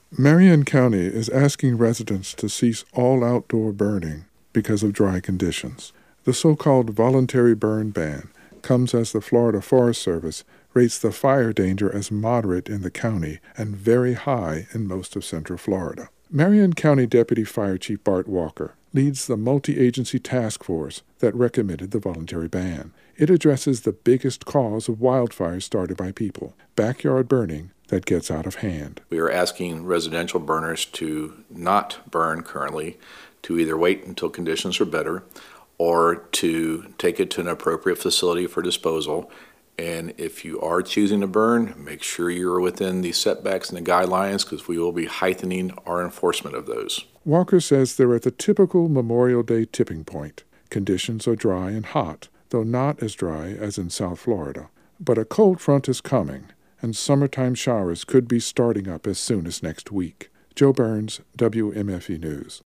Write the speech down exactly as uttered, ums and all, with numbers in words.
Marion County is asking residents to cease all outdoor burning because of dry conditions. The so-called voluntary burn ban comes as the Florida Forest Service rates the fire danger as moderate in the county and very high in most of central Florida. Marion County Deputy Fire Chief Bart Walker leads the multi-agency task force that recommended the voluntary ban. It addresses the biggest cause of wildfires started by people, backyard burning that gets out of hand. We are asking residential burners to not burn currently, to either wait until conditions are better or to take it to an appropriate facility for disposal. And if you are choosing to burn, make sure you're within the setbacks and the guidelines, because we will be heightening our enforcement of those. Walker says they're at the typical Memorial Day tipping point. Conditions are dry and hot, though not as dry as in South Florida. But a cold front is coming, and summertime showers could be starting up as soon as next week. Joe Burns, W M F E News.